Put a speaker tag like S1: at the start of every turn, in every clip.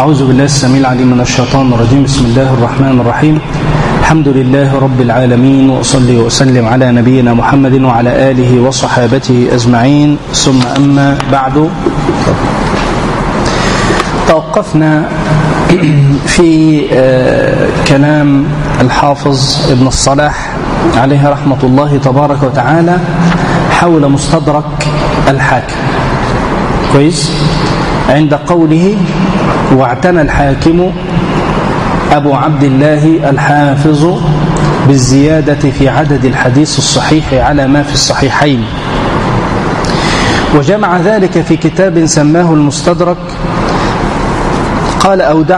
S1: أعوذ بالله السميع العليم من الشيطان الرجيم. بسم الله الرحمن الرحيم. الحمد لله رب العالمين، وأصلي وأسلم على نبينا محمد وعلى آله وصحابته أجمعين، ثم أما بعد. توقفنا في كلام الحافظ ابن الصلاح عليه رحمة الله تبارك وتعالى حول مستدرك الحاكم. كويس؟ عند قوله: واعتنى الحاكم أبو عبد الله الحافظ بالزيادة في عدد الحديث الصحيح على ما في الصحيحين، وجمع ذلك في كتاب سماه المستدرك. قال: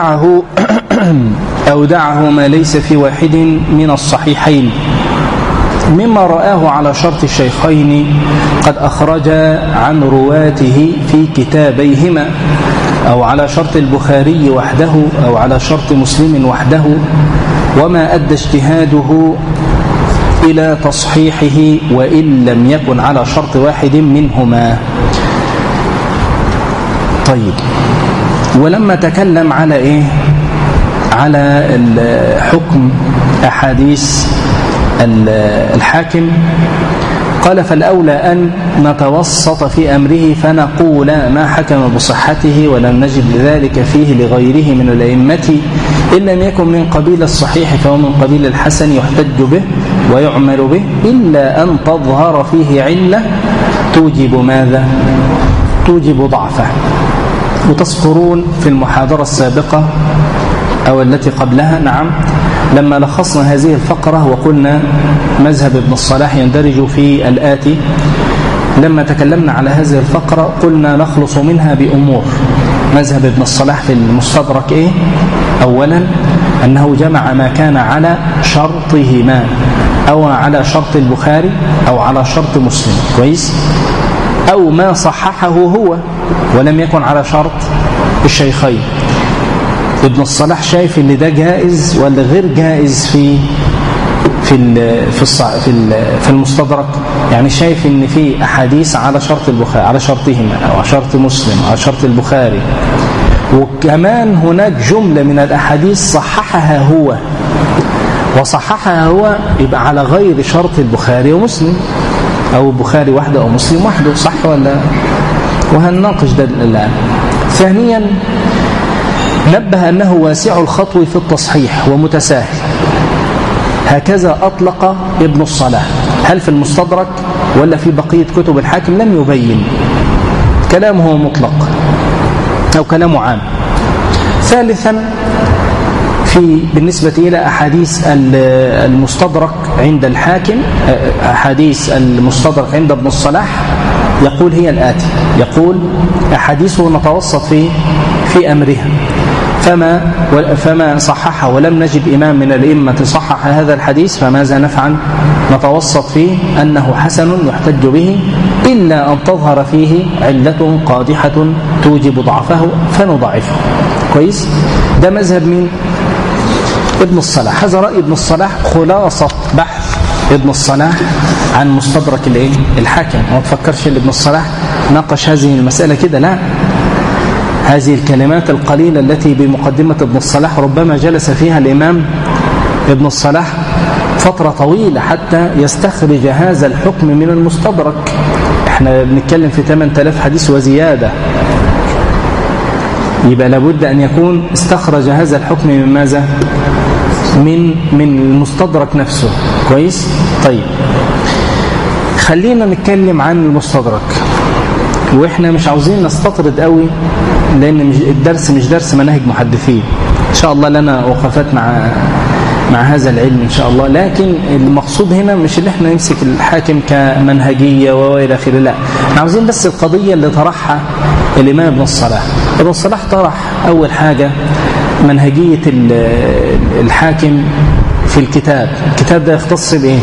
S1: أودعه ما ليس في واحد من الصحيحين مما رآه على شرط الشيخين قد أخرج عن رواته في كتابيهما، أو على شرط البخاري وحده، أو على شرط مسلم وحده، وما أدى اجتهاده إلى تصحيحه وإن لم يكن على شرط واحد منهما. طيب، ولما تكلم على إيه؟ على حكم أحاديث الحاكم قال: فالأولى أن نتوسط في أمره فنقول ما حكم بصحته ولم نجد ذلك فيه لغيره من الأئمة، إن لم يكن من قبيل الصحيح فهو من قبيل الحسن يحتج به ويعمل به، إلا أن تظهر فيه علة توجب ماذا؟ توجب ضعفه. وتذكرون في المحاضرة السابقة أو التي قبلها، نعم، لما لخصنا هذه الفقرة وقلنا مذهب ابن الصلاح يندرج في الآتي. لما تكلمنا على هذه الفقرة قلنا نخلص منها بأمور. مذهب ابن الصلاح في المستدرك إيه؟ أولا أنه جمع ما كان على شرطهما، أو على شرط البخاري أو على شرط مسلم، كويس؟ أو ما صححه هو ولم يكن على شرط الشيخين. ابن الصلاح شايف ان ده جائز ولا غير جائز في المستدرك؟ يعني شايف ان في احاديث على شرط البخاري، على شرطهما، او على شرط مسلم، على شرط البخاري، وكمان هناك جملة من الاحاديث صححها هو، وصححها هو يبقى على غير شرط البخاري ومسلم، او البخاري وحده او مسلم وحده، صح ولا؟ وهنناقش ده الان. ثانيا، نبه أنه واسع الخطو في التصحيح ومتساهل، هكذا أطلق ابن الصلاح. هل في المستدرك ولا في بقية كتب الحاكم؟ لم يبين، كلامه مطلق أو كلامه عام. ثالثا، بالنسبة إلى أحاديث المستدرك عند الحاكم، أحاديث المستدرك عند ابن الصلاح، يقول هي الآتي: يقول: أحاديثه نتوسط في أمرها، فما صححه ولم نجد إمام من الأئمة صحح هذا الحديث، فماذا نفعل؟ نتوسط فيه أنه حسن يحتج به، إلا أن تظهر فيه علة قادحة توجب ضعفه فنضعفه. كويس؟ ده مذهب من ابن الصلاح. هذا رأي ابن الصلاح، خلاصة بحث ابن الصلاح عن مستدرك الحاكم. وما تفكرش ان ابن الصلاح ناقش هذه المسألة كده، لا، هذه الكلمات القليلة التي بمقدمة ابن الصلاح ربما جلس فيها الإمام ابن الصلاح فترة طويلة حتى يستخرج هذا الحكم من المستدرك. احنا بنتكلم في 8000 حديث وزيادة، يبقى لابد أن يكون استخرج هذا الحكم من ماذا؟ من المستدرك نفسه. كويس؟ طيب، خلينا نتكلم عن المستدرك، واحنا مش عاوزين نستطرد قوي، لان الدرس مش درس مناهج محدثين. ان شاء الله لنا وقفات مع هذا العلم ان شاء الله، لكن المقصود هنا مش اللي احنا نمسك الحاكم كمنهجيه والى اخره، لا، احنا عاوزين بس القضيه اللي طرحها الامام ابن الصلاح. ابن الصلاح طرح اول حاجه منهجيه الحاكم في الكتاب ده يختص بايه؟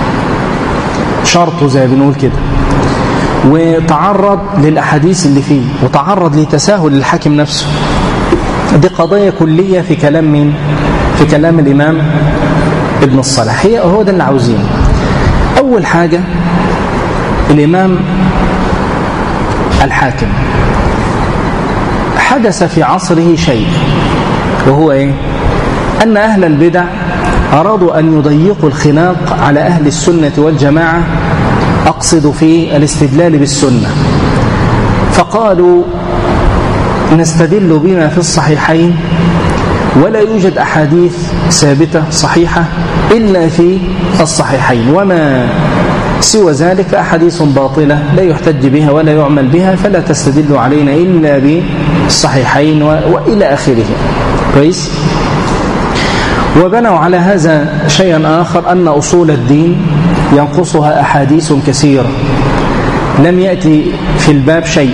S1: شرطه زي بنقول كده، وتعرض للأحاديث اللي فيه، وتعرض لتساهل الحاكم نفسه. دي قضايا كلية في كلام مين؟ في كلام الإمام ابن الصلاح. هو ده اللي عاوزينه. أول حاجة، الإمام الحاكم حدث في عصره شيء، وهو إيه؟ أن أهل البدع أرادوا أن يضيقوا الخناق على أهل السنة والجماعة، أقصد في الاستدلال بالسنة، فقالوا نستدل بما في الصحيحين ولا يوجد أحاديث ثابتة صحيحة إلا في الصحيحين، وما سوى ذلك فأحاديث باطلة لا يحتج بها ولا يعمل بها، فلا تستدل علينا إلا بالصحيحين وإلى آخره. كويس؟ وبنوا على هذا شيئا آخر، أن أصول الدين ينقصها أحاديث كثيرة، لم يأتي في الباب شيء،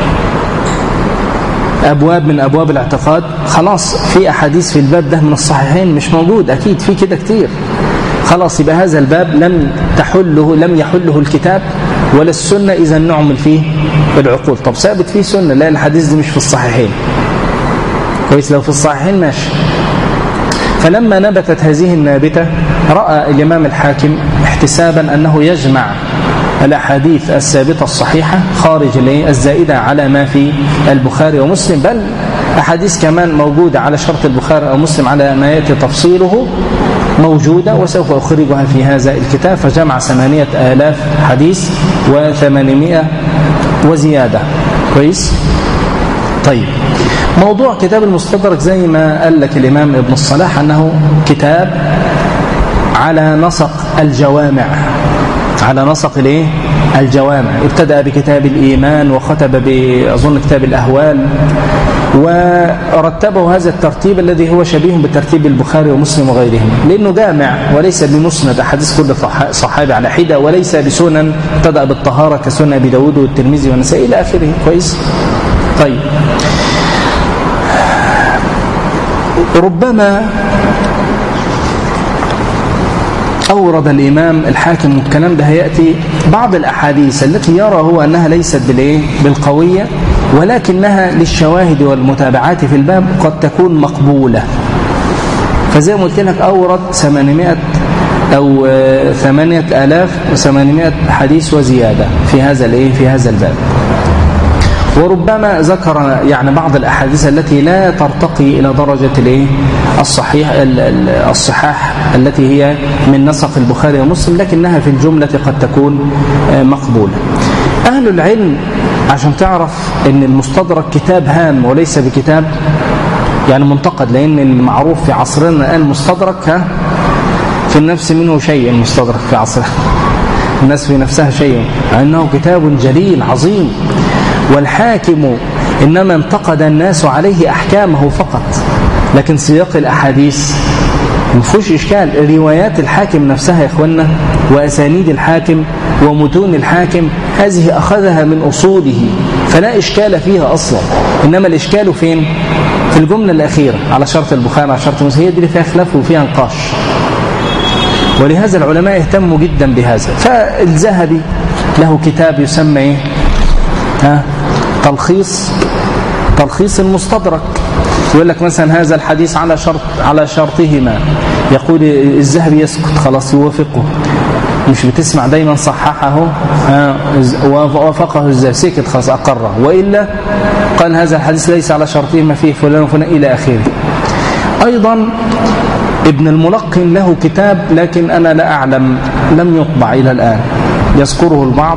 S1: أبواب من أبواب الاعتقاد خلاص في أحاديث في الباب ده من الصحيحين مش موجود، أكيد في كده كتير، خلاص يبقى هذا الباب لم يحله الكتاب ولا السنة، إذا نعمل فيه العقول. طب ثابت فيه سنة، لا الحديث دي مش في الصحيحين. كويس؟ لو في الصحيحين ماشي. فلما نبتت هذه النابتة رأى الإمام الحاكم احتسابا أنه يجمع الأحاديث الثابتة الصحيحة خارج الزائدة على ما في البخاري ومسلم، بل أحاديث كمان موجودة على شرط البخاري أو مسلم على ما يأتي تفصيله موجودة، وسوف أخرجها في هذا الكتاب. فجمع 8,000 حديث و800 وزيادة. كويس؟ طيب، موضوع كتاب المستدرك زي ما قال لك الإمام ابن الصلاح أنه كتاب على نسق الجوامع، على نسق الجوامع. ابتدأ بكتاب الإيمان وختم بأظن كتاب الأهوال، ورتبه هذا الترتيب الذي هو شبيه بترتيب البخاري ومسلم وغيرهم، لأنه جامع وليس بمسند أحاديث كل صحابي على حدة، وليس بسنن ابتدأ بالطهارة كسنن أبي داود والترمذي والنسائي إلى آخره. كويس؟ طيب، ربما أورد الإمام الحاكم، الكلام ده هيأتي بعض الأحاديث التي يرى هو أنها ليست بالقوية، ولكنها للشواهد والمتابعات في الباب قد تكون مقبولة. فزي ما قلت لك أورد 800 أو 8,800 حديث وزيادة في هذا الباب. وربما ذكر يعني بعض الأحاديث التي لا ترتقي إلى درجة الصحاح التي هي من نسق البخاري ومسلم، لكنها في الجملة قد تكون مقبولة. أهل العلم عشان تعرف أن المستدرك كتاب هام وليس بكتاب يعني منتقد، لأن المعروف في عصرنا الآن المستدرك في النفس منه شيء، المستدرك في عصرنا الناس في نفسها شيء، أنه كتاب جليل عظيم، والحاكم إنما انتقد الناس عليه أحكامه فقط، لكن سياق الأحاديث مفيش إشكال. روايات الحاكم نفسها يا إخوانا وأسانيد الحاكم ومتون الحاكم هذه أخذها من أصوله، فلا إشكال فيها أصلا، إنما الإشكال فين؟ في الجملة الأخيرة على شرط البخاري على شرط مسلم، هي دي اللي فيها خلاف وفيها نقاش، ولهذا العلماء اهتموا جدا بهذا. فالذهبي له كتاب يسمى تلخيص المستدرك، يقول لك مثلا هذا الحديث على شرطهما، يقول الذهبي يسكت خلاص يوافقه، مش بتسمع دايما صححه ووافقه الذهبي، سكت خلاص أقره، وإلا قال هذا الحديث ليس على شرطهما فيه فلان وفلان إلى آخره. أيضا ابن الملقن له كتاب، لكن أنا لا أعلم لم يطبع إلى الآن، يذكره البعض،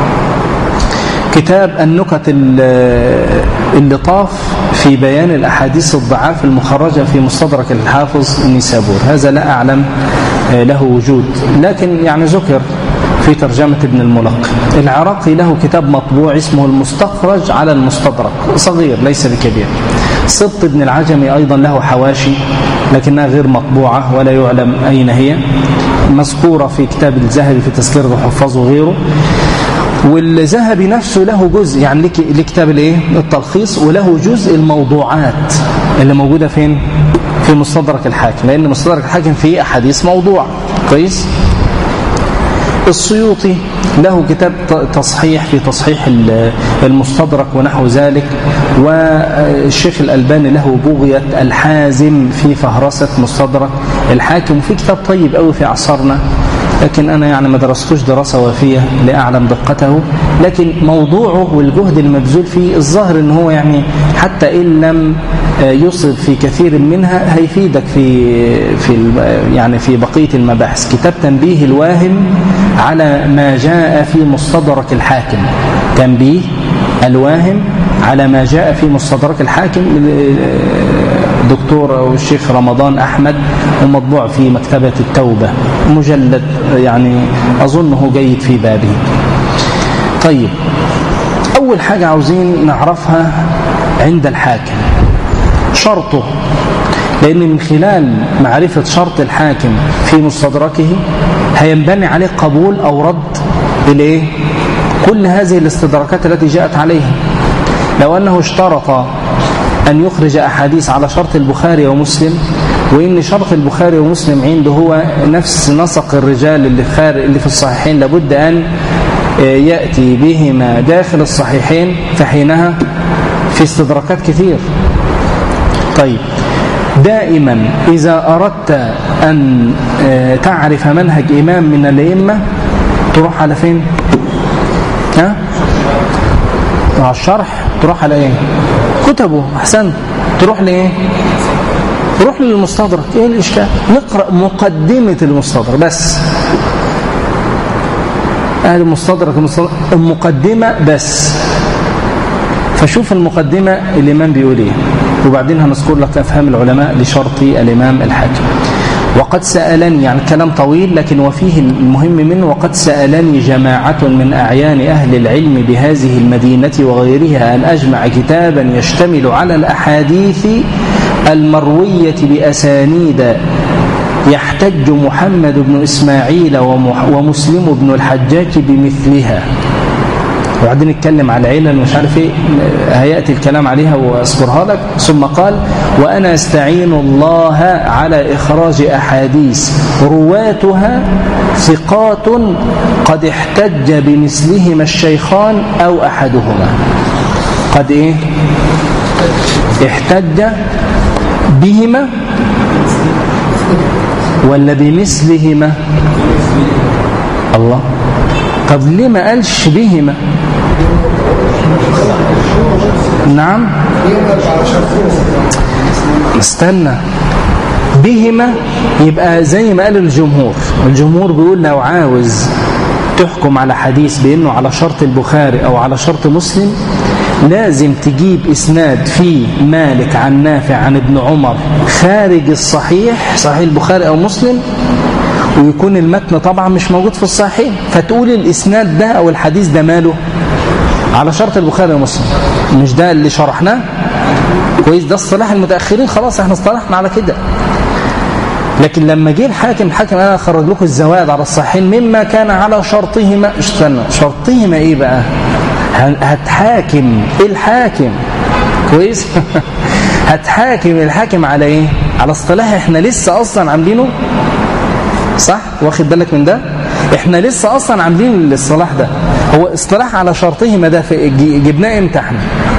S1: كتاب النكت اللطاف في بيان الأحاديث الضعاف المخرجة في مستدرك الحافظ النيسابور، هذا لا أعلم له وجود، لكن يعني ذكر في ترجمة ابن الملقن. العراقي له كتاب مطبوع اسمه المستخرج على المستدرك، صغير ليس بكبير. سبط ابن العجمي أيضا له حواشي لكنها غير مطبوعة ولا يعلم أين هي، مذكورة في كتاب الذهبي في تذكير الحفاظ وغيره. والذهبي نفسه له جزء، يعني لكتاب التلخيص، وله جزء الموضوعات اللي موجودة فين؟ في مستدرك الحاكم، لأن مستدرك الحاكم فيه أحاديث موضوع. كويس؟ السيوطي له كتاب تصحيح في تصحيح المستدرك ونحو ذلك، والشيخ الألباني له بغية الحازم في فهرسة مستدرك الحاكم، وفي كتاب طيب قوي في عصرنا لكن أنا يعني ما درستوش دراسة وافية لأعلم دقته، لكن موضوعه والجهد المبذول فيه الظاهر إن هو يعني حتى إن لم يصب في كثير منها هيفيدك يعني في بقية المباحث. كتاب تنبيه الواهم على ما جاء في مستدرك الحاكم، تنبيه الواهم على ما جاء في مستدرك الحاكم، دكتور أو الشيخ رمضان أحمد، ومطبوع في مكتبة التوبة، مجلد يعني أظنه جيد في بابه. طيب، أول حاجة عاوزين نعرفها عند الحاكم شرطه، لأن من خلال معرفة شرط الحاكم في مستدركه هينبني عليه قبول أو رد إليه كل هذه الاستدراكات التي جاءت عليه. لو أنه اشترط أن يخرج أحاديث على شرط البخاري ومسلم، وإن شرط البخاري ومسلم عنده هو نفس نسق الرجال اللي في الصحيحين، لابد أن يأتي بهما داخل الصحيحين، فحينها في استدراكات كثير. طيب، دائما إذا أردت أن تعرف منهج إمام من الأئمة تروح على فين؟ على الشرح؟ تروح على ايه؟ كتبه. احسن، تروح لايه؟ تروح للمستدرك. ايه الاشكال؟ نقرأ مقدمة المستدرك بس، اهل المستدرك المقدمة بس، فشوف المقدمة الإمام بيقول ايه، وبعدين هنذكر لك أفهام العلماء لشرط الإمام الحاكم. وقد سألني، يعني كلام طويل لكن وفيه المهم منه، وقد سألني جماعة من أعيان أهل العلم بهذه المدينة وغيرها أن أجمع كتابا يشتمل على الأحاديث المروية بأسانيد يحتج محمد بن إسماعيل ومسلم بن الحجاج بمثلها. وبعدين نتكلم على العلل مش عارف ايه، هيأتي الكلام عليها واذكرها لك. ثم قال: وأنا استعين الله على إخراج أحاديث رواتها ثقات قد احتج بمثلهما الشيخان أو أحدهما. قد ايه؟ احتج بهما ولا بمثلهما؟ الله، طب ليه ما قالش بهما؟ نعم، استنى، بهما يبقى زي ما قال الجمهور بيقول لو عاوز تحكم على حديث بأنه على شرط البخاري أو على شرط مسلم لازم تجيب إسناد فيه مالك عن نافع عن ابن عمر خارج الصحيح، صحيح البخاري أو مسلم، ويكون المتن طبعا مش موجود في الصحيحين، فتقول الإسناد ده أو الحديث ده ماله على شرط البخاري ومسلم. مش ده اللي شرحناه كويس؟ ده الصلاح المتأخرين، خلاص احنا اصطلحنا على كده. لكن لما جه الحاكم انا اخرج لكم الزوائد على الصحيحين مما كان على شرطهما. استنى، شرطهما ايه بقى؟ هتحاكم الحاكم كويس هتحاكم الحاكم على ايه؟ على اصطلاح احنا لسه اصلا عاملينه، صح؟ واخد بالك من ده؟ احنا لسه اصلا عاملين الاصطلاح ده. هو اصطلاح على شرطهما ده جبناه امتى احنا؟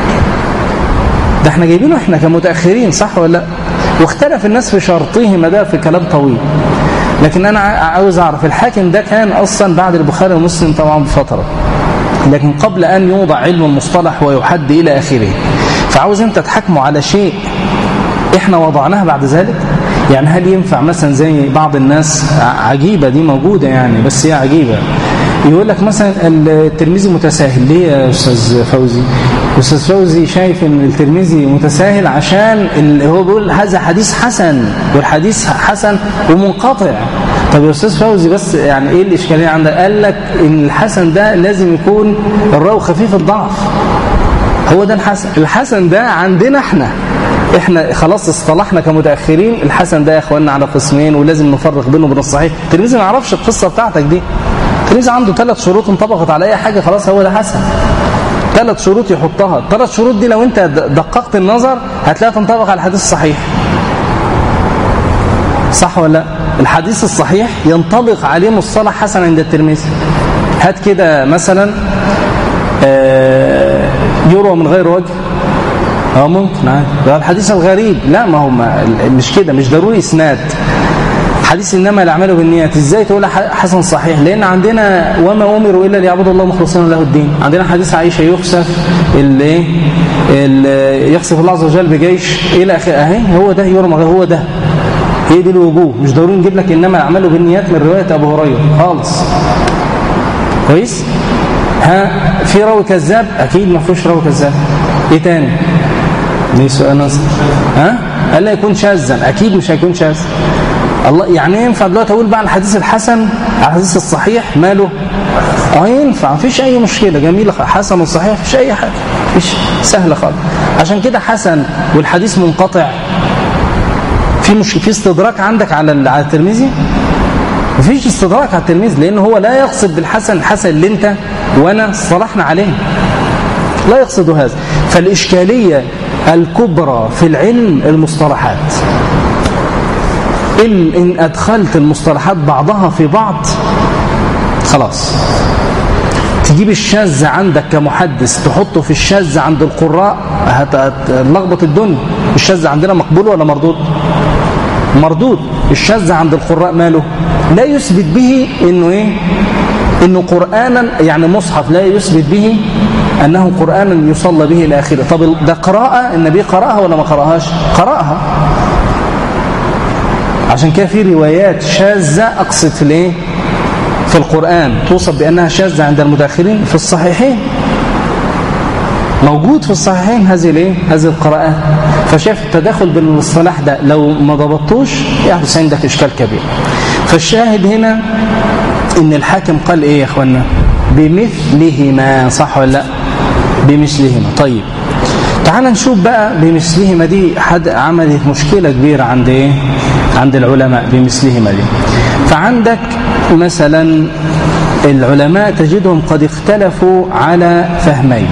S1: ده احنا جايبينه احنا كمتأخرين، صح ولا لا؟ واختلف الناس في شرطهما ده في كلام طويل. لكن انا عاوز اعرف الحاكم ده كان اصلا بعد البخاري ومسلم طبعا بفتره، لكن قبل ان يوضع علم المصطلح ويحد الى اخره. فعاوز انت تحكمه على شيء احنا وضعناها بعد ذلك. يعني هل ينفع مثلا زي بعض الناس عجيبة دي موجودة يعني، بس هي عجيبة، يقول لك مثلا الترمذي متساهل. ليه يا أستاذ فوزي؟ أستاذ فوزي شايف ان الترمذي متساهل عشان هو بيقول هذا حديث حسن، والحديث حسن ومنقطع. طب يا أستاذ فوزي بس يعني ايه الإشكالية عندك؟ قال لك ان الحسن ده لازم يكون الراوي خفيف الضعف، هو ده الحسن. الحسن ده عندنا احنا خلاص اصطلحنا كمتأخرين الحسن ده يا اخواننا على قسمين، ولازم نفرق بينه وبين الصحيح. الترمذي ما يعرفش القصة بتاعتك دي. الترمذي عنده 3 شروط انطبقت على اي حاجة خلاص هو ده حسن. 3 شروط يحطها، 3 شروط دي لو انت دققت النظر هتلاقيها تنطبق على الحديث الصحيح، صح ولا لا؟ الحديث الصحيح ينطبق عليه مصطلح حسن عند الترمذي. هات كده مثلا يروى من غير وجه، ممكن عادي. ده الحديث الغريب، لا ما هو مش كده، مش ضروري اسناد. حديث إنما الأعمال بالنيات إزاي تقول حسن صحيح؟ لأن عندنا وما أمروا إلا ليعبدوا الله مخلصين له الدين. عندنا حديث عائشة يخسف يخسف الله عز وجل بجيش إلى آخره، أهي هو ده يرمى، هو ده، هي دي الوجوه. مش ضروري نجيب لك إنما الأعمال بالنيات من رواية أبو هريرة خالص. كويس؟ في راوي كذاب؟ أكيد ما فيهوش راوي كذاب. إيه تاني؟ دي سؤال نصر. ألا يكون شاذا؟ أكيد مش هيكون شاذ. الله يعني ينفع دلوقتي أقول بقى على الحديث الحسن على الحديث الصحيح ماله؟ ينفع، مفيش أي مشكلة، جميلة، حسن وصحيح مفيش أي حاجة، مفيش، سهلة خالص. عشان كده حسن والحديث منقطع، في استدراك عندك على الترمذي؟ مفيش استدراك على الترمذي، لأن هو لا يقصد بالحسن الحسن اللي أنت وأنا صلحنا عليه، لا يقصد هذا. فالإشكالية الكبرى في العلم المصطلحات. إن أدخلت المصطلحات بعضها في بعض خلاص، تجيب الشاذ عندك كمحدث تحطه في الشاذ عند القراء هتلخبط الدنيا. الشاذ عندنا مقبول ولا مردود؟ مردود. الشاذ عند القراء ماله؟ لا يثبت به إنه إنه قرآنا، يعني مصحف لا يثبت به أنه قرآنا يصلى به إلى آخره. طب ده قراءة، النبي قرأها ولا ما قرأهاش؟ قرأها. عشان كده في روايات شاذة أقصد في القرآن توصف بأنها شاذة عند المتأخرين في الصحيحين، موجود في الصحيحين هذه القراءات. فشاف التداخل بالمصطلح ده لو ما ضبطوش يحدث عندك إشكال كبير. فالشاهد هنا إن الحاكم قال إيه يا أخوانا؟ بمثلهما، صح ولا لا؟ بمثلهما. طيب تعال نشوف بقى بمثلهما دي عملت مشكلة كبيرة عند العلماء. بمثلهما دي، فعندك مثلا العلماء تجدهم قد اختلفوا على فهمين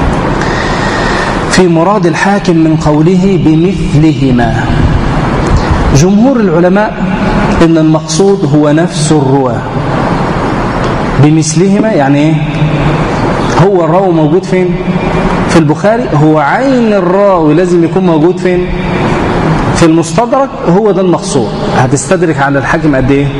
S1: في مراد الحاكم من قوله بمثلهما. جمهور العلماء إن المقصود هو نفس الرواة. بمثلهما يعني إيه؟ هو الراوي موجود فين؟ في البخاري، هو عين الراوي لازم يكون موجود فين؟ في المستدرك، هو ده المقصود. هتستدرك على الحاكم قد إيه؟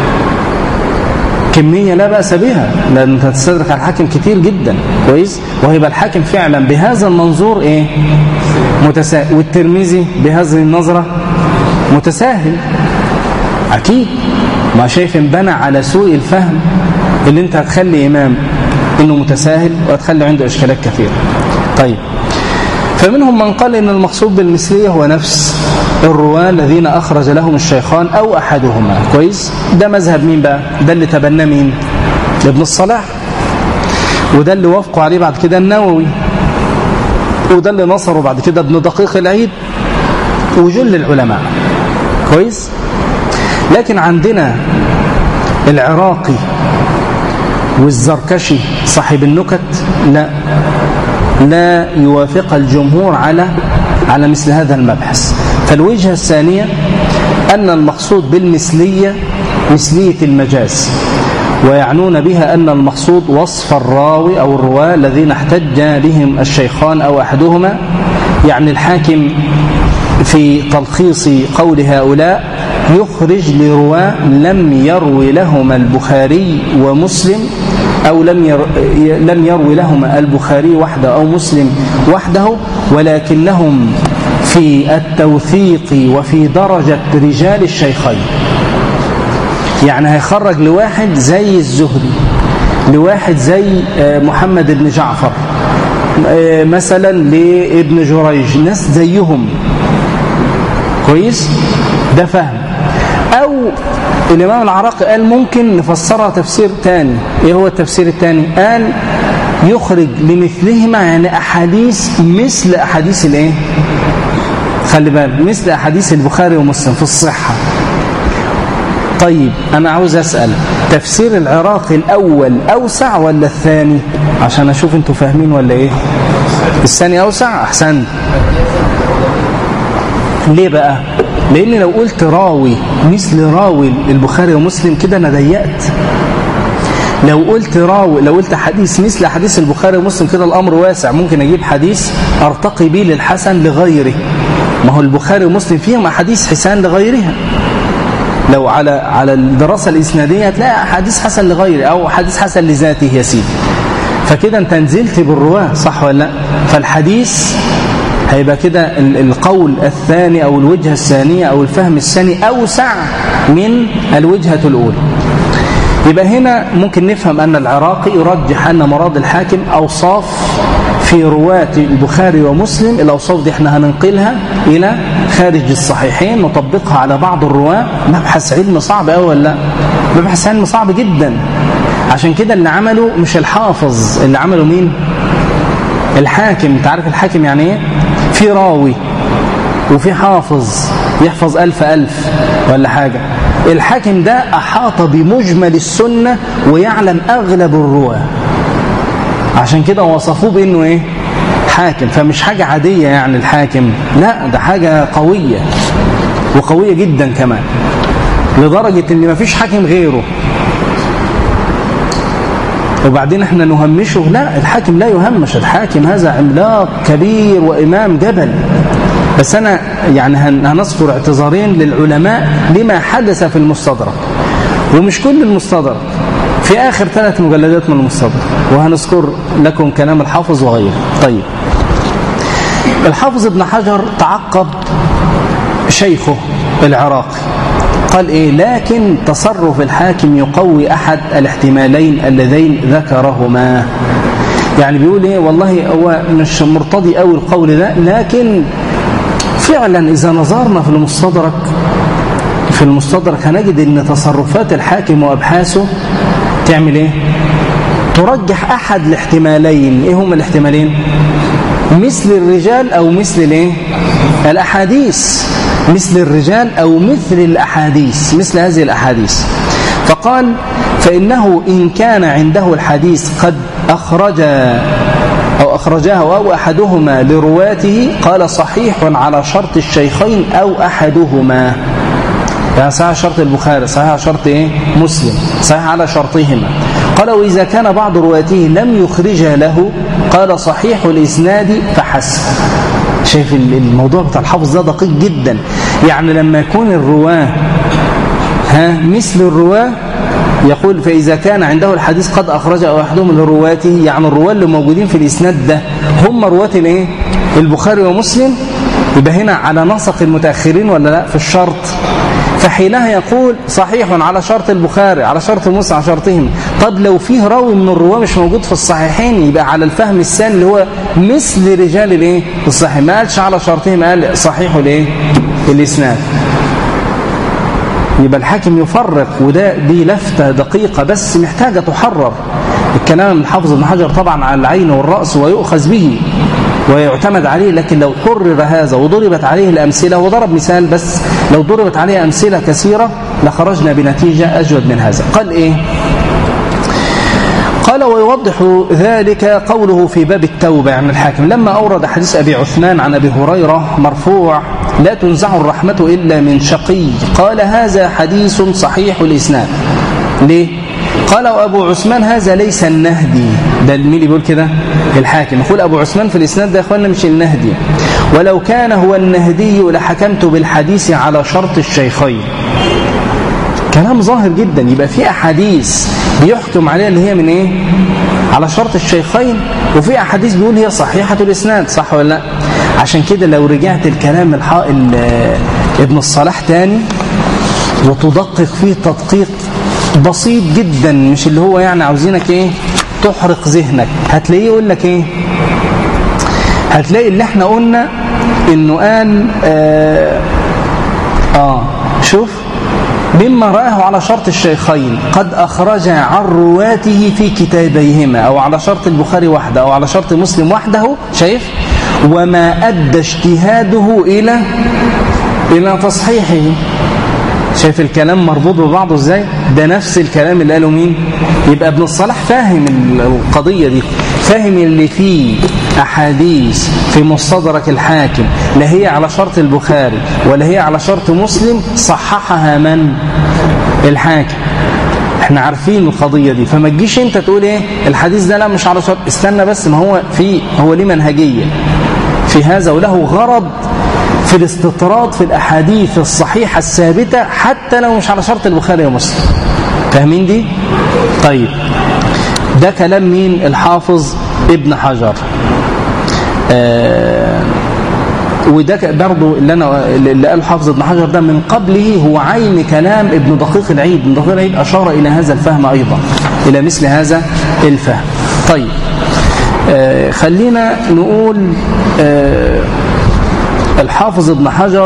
S1: كمية لا بأس بها، لأن أنت هتستدرك على الحاكم كتير جدا. كويس؟ وهيبقى الحاكم فعلا بهذا المنظور متساهل، والترمذي بهذه النظرة متساهل أكيد. ما شايف انبنى على سوء الفهم اللي انت هتخلي إمام إنه متساهل وهتخلي عنده إشكالات كثيرة. طيب، فمنهم من قال إن المقصود بالمثلية هو نفس الرواة الذين أخرج لهم الشيخان أو أحدهما. كويس؟ ده مذهب مين بقى؟ ده اللي تبنى مين؟ ابن الصلاح، وده اللي وافقوا عليه بعد كده النووي، وده اللي نصروا بعد كده ابن دقيق العيد وجل العلماء. كويس؟ لكن عندنا العراقي والزركشي صاحب النكت لا يوافق الجمهور على مثل هذا المبحث. فالوجهة الثانية أن المقصود بالمثلية مثلية المجاز، ويعنون بها أن المقصود وصف الراوي أو الرواة الذين احتج بهم الشيخان أو أحدهما. يعني الحاكم في تلخيص قول هؤلاء يخرج لرواة لم يروي لهما البخاري ومسلم، أو لم يروي لهما البخاري وحده أو مسلم وحده، ولكنهم في التوثيق وفي درجة رجال الشيخين. يعني هيخرج لواحد زي الزهري، لواحد زي محمد بن جعفر، مثلا لابن جريج، ناس زيهم. كويس؟ ده فهم. أو الإمام العراقي قال ممكن نفسرها تفسير تاني. إيه هو التفسير التاني؟ قال يخرج لمثلهما، يعني أحاديث مثل أحاديث خلي بالك، مثل أحاديث البخاري ومسلم في الصحة. طيب أنا عاوز أسأل، تفسير العراقي الأول أوسع ولا الثاني؟ عشان أشوف أنتوا فاهمين ولا إيه. الثاني أوسع. أحسن. ليه بقى؟ لأن لو قلت راوي مثل راوي البخاري ومسلم كده أنا ضيقت. لو قلت حديث مثل حديث البخاري ومسلم كده الأمر واسع، ممكن أجيب حديث أرتقي به للحسن لغيره. ما هو البخاري ومسلم فيهم أحاديث حسان لغيرها. لو على الدراسة الإسنادية هتلاقي حديث حسن لغيره أو حديث حسن لذاته يا سيدي. فكده أنت نزلت بالرواه، صح ولا لا؟ فالحديث هيبقى كده القول الثاني أو الوجهة الثانية أو الفهم الثاني أوسع من الوجهة الأولى. يبقى هنا ممكن نفهم أن العراقي يرجح أن مراد الحاكم أوصاف في رواة البخاري ومسلم. الأوصاف دي احنا هننقلها إلى خارج الصحيحين نطبقها على بعض الرواة. مبحث علم صعب أوي ولا لا؟ مبحث علم صعب جدا. عشان كده اللي عمله مش الحافظ، اللي عمله مين؟ الحاكم. تعرف الحاكم يعني ايه؟ في راوي وفي حافظ يحفظ 1000 ولا حاجة. الحاكم ده أحاط بمجمل السنة ويعلم أغلب الرواة، عشان كده وصفوه بأنه إيه؟ حاكم. فمش حاجة عادية يعني الحاكم، لا ده حاجة قوية وقوية جدا كمان، لدرجة أن ما فيش حاكم غيره. وبعدين احنا نهمشه؟ لا، الحاكم لا يهمش. الحاكم هذا عملاق كبير وإمام جبل. بس أنا يعني هنذكر اعتذارين للعلماء لما حدث في المستدرك، ومش كل المستدرك، في آخر 3 مجلدات من المستدرك، وهنذكر لكم كلام الحافظ وغيره. طيب، الحافظ ابن حجر تعقب شيخه العراقي، قال إيه؟ لكن تصرف الحاكم يقوي أحد الاحتمالين اللذين ذكرهما. يعني بيقول إيه؟ والله هو مش مرتضي أوي القول ده، لكن فعلا إذا نظرنا في المستدرك هنجد أن تصرفات الحاكم وأبحاثه تعمل إيه؟ ترجح أحد الاحتمالين. إيه هم الاحتمالين؟ مثل الرجال أو مثل الإيه؟ الأحاديث. مثل الرجال أو مثل الأحاديث، مثل هذه الأحاديث. فقال فإنه إن كان عنده الحديث قد أخرجه أو أحدهما لرواته قال صحيح على شرط الشيخين أو أحدهما. يعني صحيح على شرط البخاري، صحيح على شرط إيه؟ مسلم، صحيح على شرطهما. قال وإذا كان بعض رواته لم يخرجها له قال صحيح الإسناد فحسب. شايف الموضوع بتاع الحافظ ده دقيق جدا. يعني لما يكون الرواه مثل الرواه، يقول فإذا كان عنده الحديث قد أخرج أو أحدهم لرواته، يعني الرواه اللي موجودين في الإسناد ده هم رواة الإيه؟ البخاري ومسلم، يبقى هنا على نسق المتأخرين ولا لا في الشرط. فحينها يقول صحيح على شرط البخاري على شرط مسلم على شرطهم. طب لو فيه راوي من الرواه مش موجود في الصحيحين، يبقى على الفهم الثاني اللي هو مثل رجال الايه؟ الصحيح. ما قالش على شرطهم، قال صحيح الايه؟ الاسناد. يبقى الحاكم يفرق، دي لفتة دقيقة بس محتاجة تحرر. الكلام من الحافظ ابن حجر طبعا على العين والرأس ويؤخذ به ويعتمد عليه، لكن لو حرر هذا وضربت عليه الأمثلة، وضرب مثال بس، لو ضربت عليه أمثلة كثيرة لخرجنا بنتيجة أجود من هذا. قال إيه؟ قال ويوضح ذلك قوله في باب التوبة عن الحاكم لما أورد حديث أبي عثمان عن أبي هريرة مرفوع لا تنزع الرحمة إلا من شقي. قال هذا حديث صحيح الإسناد. ليه؟ قال وأبو عثمان هذا ليس النهدي. ده مين اللي بيقول كده؟ الحاكم. يقول أبو عثمان في الإسناد ده يا أخوانا مش النهدي، ولو كان هو النهدي لحكمت بالحديث على شرط الشيخين. كلام ظاهر جدا. يبقى في أحاديث بيحكم عليها اللي هي من إيه؟ على شرط الشيخين، وفي أحاديث بيقول هي صحيحة الإسناد، صح ولا لا؟ عشان كده لو رجعت الكلام ابن الصلاح تاني وتدقق فيه تدقيق بسيط جدا، مش اللي هو يعني عاوزينك ايه تحرق ذهنك، هتلاقيه يقول لك ايه؟ هتلاقي اللي احنا قلنا انه قال شوف مما رآه على شرط الشيخين قد أخرج عن رواته في كتابيهما، أو على شرط البخاري وحده أو على شرط مسلم وحده. شايف؟ وما أدى اجتهاده إلى تصحيحه. شايف الكلام مربوط ببعضه ازاي؟ ده نفس الكلام اللي قاله مين؟ يبقى ابن الصلاح فاهم القضية دي، فاهم اللي فيه أحاديث في مستدرك الحاكم لا هي على شرط البخاري ولا هي على شرط مسلم، صححها من؟ الحاكم. احنا عارفين القضية دي، فما تجيش انت تقول ايه الحديث ده لا مش على شرط. استنى بس، ما هو ليه منهجية في هذا وله غرض في الاستطراد في الأحاديث الصحيحة الثابتة حتى لو مش على شرط البخاري ومسلم. فاهمين دي؟ طيب ده كلام مين؟ الحافظ ابن حجر. وده برضو اللي قال حافظ ابن حجر ده من قبله هو عين كلام ابن دقيق العيد. ابن دقيق العيد أشار إلى هذا الفهم أيضا، إلى مثل هذا الفهم. طيب خلينا نقول الحافظ ابن حجر،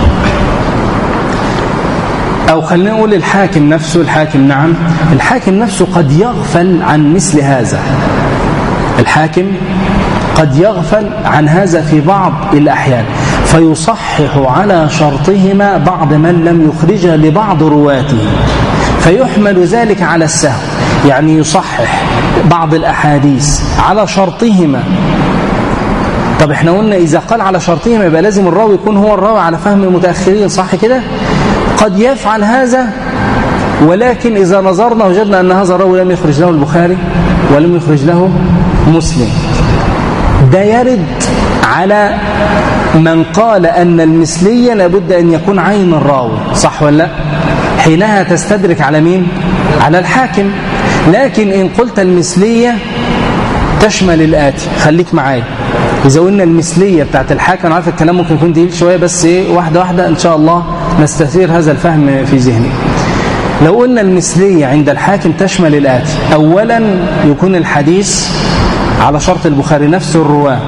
S1: أو خلينا نقول الحاكم نفسه. الحاكم نفسه قد يغفل عن مثل هذا. الحاكم قد يغفل عن هذا في بعض الأحيان، فيصحح على شرطهما بعض من لم يخرجها لبعض رواته، فيحمل ذلك على السهو. يعني يصحح بعض الأحاديث على شرطهما. طب احنا قلنا إذا قال على شرطهما يبقى لازم الراوي يكون هو الراوي على فهم المتأخرين، صح كده؟ قد يفعل هذا، ولكن إذا نظرنا وجدنا أن هذا الراوي لم يخرج له البخاري ولم يخرج له مسلم. ده يرد على من قال أن المثلية لابد أن يكون عين الراوي، صح ولا لا؟ حينها تستدرك على مين؟ على الحاكم. لكن إن قلت المثلية تشمل الآتي، خليك معايا. إذا قلنا المثلية بتاعت الحاكم، عارف الكلام ممكن يكون تقيل شوية، بس واحدة واحدة إن شاء الله نستثير هذا الفهم في ذهني. لو قلنا المثلية عند الحاكم تشمل الآتي: أولا يكون الحديث على شرط البخاري، نفس الرواة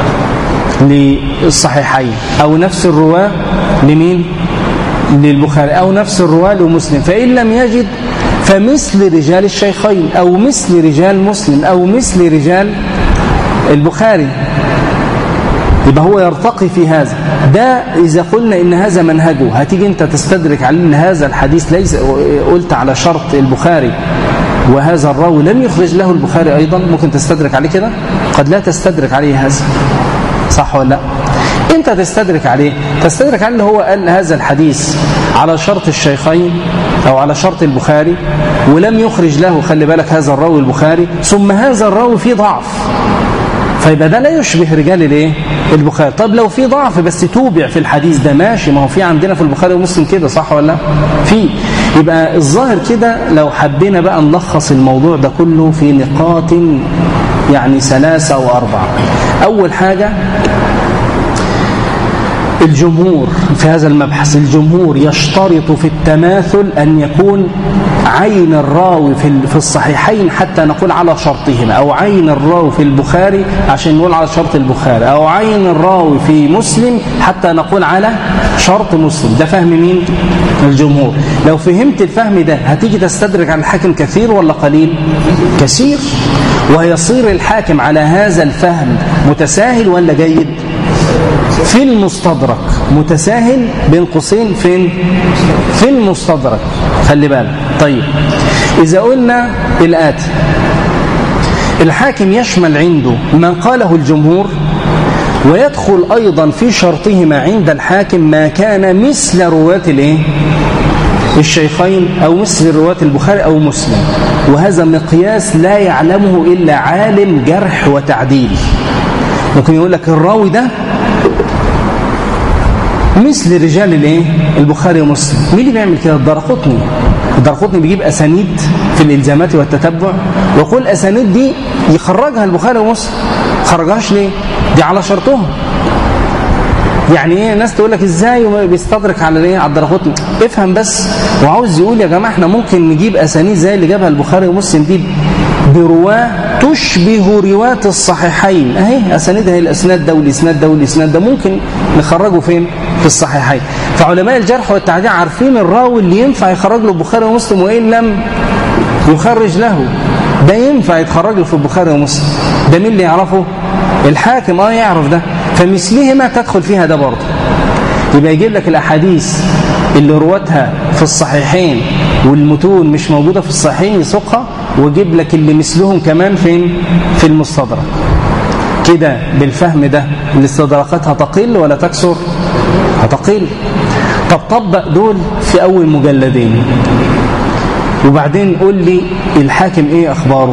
S1: للصحيحين، أو نفس الرواة لمين؟ للبخاري، أو نفس الرواة لمسلم. فإن لم يجد فمثل رجال الشيخين، أو مثل رجال مسلم، أو مثل رجال البخاري. يبقى هو يرتقي في هذا. ده إذا قلنا إن هذا منهجه، هتيجي أنت تستدرك على إن هذا الحديث ليس، قلت على شرط البخاري وهذا الراوي لم يخرج له البخاري أيضا، ممكن تستدرك عليه كده؟ قد لا تستدرك عليه هذا، صح ولا لا؟ أنت تستدرك عليه اللي هو قال هذا الحديث على شرط الشيخين أو على شرط البخاري ولم يخرج له، خلي بالك، هذا الراوي البخاري، ثم هذا الراوي فيه ضعف، فيبقى ده لا يشبه رجال الايه؟ البخاري. طب لو في ضعف بس توبع في الحديث ده، ماشي، ما هو في عندنا في البخاري ومسلم كده، صح ولا لا؟ في. يبقى الظاهر كده لو حبينا بقى نلخص الموضوع ده كله في نقاط يعني 3 أو 4. أول حاجة، الجمهور في هذا المبحث، الجمهور يشترط في التماثل أن يكون عين الراوي في الصحيحين حتى نقول على شرطهما، أو عين الراوي في البخاري عشان نقول على شرط البخاري، أو عين الراوي في مسلم حتى نقول على شرط مسلم. ده فهم مين؟ الجمهور. لو فهمت الفهم ده هتيجي تستدرك على الحاكم كثير ولا قليل؟ كثير. ويصير الحاكم على هذا الفهم متساهل ولا جيد؟ في المستدرك متساهل بين قوسين، فين؟ في المستدرك، خلي بالك. طيب إذا قلنا الآتي: الحاكم يشمل عنده ما قاله الجمهور، ويدخل أيضا في شرطهما عند الحاكم ما كان مثل رواة الايه؟ الشيخين، أو مثل رواة البخاري أو مسلم. وهذا مقياس لا يعلمه إلا عالم جرح وتعديل. ممكن يقول لك الراوي ده مثل رجال الايه؟ البخاري ومسلم. مين اللي بيعمل كده؟ الدارقطني. الدارقطني بيجيب اسانيد في الالزامات والتتبع ويقول اسانيد دي يخرجها البخاري ومسلم. خرجهاش ليه؟ دي على شرطهم. يعني ايه؟ الناس تقول لك ازاي بيستدرك على الايه؟ على الدارقطني. افهم بس. وعاوز يقول يا جماعه احنا ممكن نجيب اسانيد زي اللي جابها البخاري ومسلم دي برواه تشبه رواة الصحيحين. اهي اسانيدها، هي الاسناد ده والاسناد ده والاسناد ده، ممكن نخرجه فين؟ في الصحيحين. فعلماء الجرح والتعديل عارفين الراوي اللي ينفع يخرج له البخاري ومسلم وإن لم يخرج له، ده ينفع يتخرج له في البخاري ومسلم. ده مين اللي يعرفه؟ الحاكم. يعرف ده. فمثلهما تدخل فيها ده برضه. يبقى يجيب لك الأحاديث اللي رواتها في الصحيحين والمتون مش موجودة في الصحيحين يسوقها، ويجيب لك اللي مثلهم كمان فين؟ في المستدرك. كده بالفهم ده الاستدراكات هتقل ولا تكسر؟ هتقل. طب طبق دول في أول مجلدين، وبعدين قول لي الحاكم إيه أخباره؟